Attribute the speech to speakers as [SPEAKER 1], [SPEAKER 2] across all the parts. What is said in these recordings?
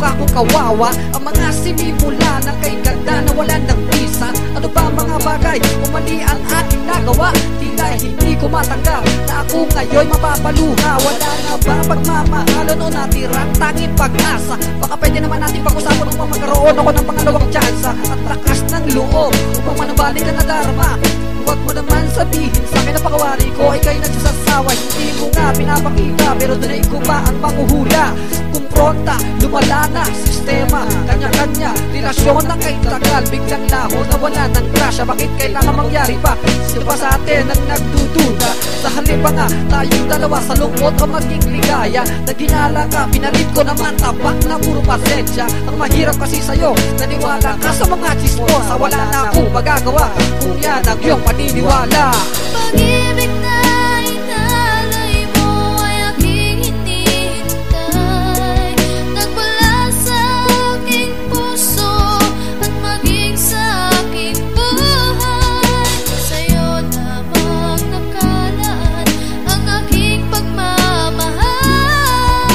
[SPEAKER 1] pa akong kawawa. Ang mga sinimula na kay ganda na wala ng visa. Ano ba mga bagay o mali ang ating nagawa? Tila hindi ko matanggap na ako ngayon mapapaluha. Wala na ba pagmamahalan o natirang tanging pag-asa? Baka pwede naman natin pag-usapan upang magkaroon ako ng pangalawang tsansa at lakas ng loob upang manabalik ka na darma. Huwag mo naman sabihin sa akin na pakawari ko ay kayo nagsasawa. Hindi mo nga pinapakita pero dunay ko ba ang panguhula? Kumpronta, lumala na sistema, kanya-kanya relasyon na kay tagal, biglang laho na wala ng grasya. Bakit kailangan mangyari pa? Sino pa sa atin ang nagdududa? Sa halip pa nga tayong dalawa sa lungkot o maging ligaya. Naginala ka, pinalit ko naman tapak na puro pasensya. Ang mahirap kasi sa'yo, naniwala ka sa mga chismosa. Wala na akong magagawa kung yan ang iyong paniniwala.
[SPEAKER 2] Pag-ibig na inalay mo ay aking hinihintay. Nagmula sa aking puso at maging sa aking buhay. Sa'yo lamang nakalaan ang aking pagmamahal.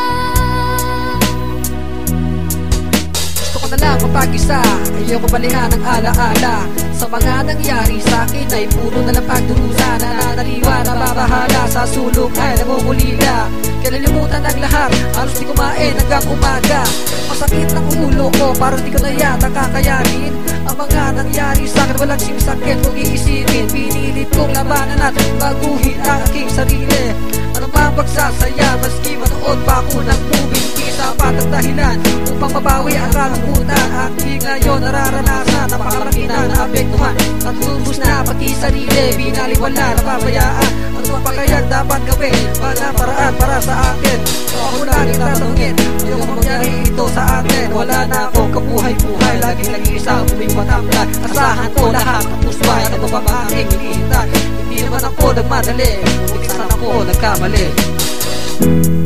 [SPEAKER 1] Gusto ko na lang mapag-isa, ayoko balikan ang alaala. Sa mga nangyari sa akin ay puro na lang pagdurusa. Nananaliwa na babahala, sa sulok ay namumulila. Kinalimutan ang lahat, halos di kumain hanggang umaga. Masakit ng ulo ko, parang di ko na yata kakayanin. Ang mga nangyari sa akin walang sinisakit kung iisipin. Pinilit kong labanan at baguhin ang aking sarili. Ano ba pagsasaya, maski manood pa ako ng movie. Di sapat ang dahilan upang mabawi ang kalambutan. Aking ngayon nararanasan, napakarami na naapektuhan at lubos na pati sarili. Binaliwala, napabayaan. Ano ba pa kaya dapat gawin? Wala paraan para sa akin. Ako laging tatanungin, ayoko mangyari ito sa atin. Wala na akong kabuhay-buhay, laging nag-iisa uming matanggal. Asahan ko lahat ng pusbay, ano ba bang aking hinihintay? Hindi naman ako nagmadali, minsan ako nagkamali.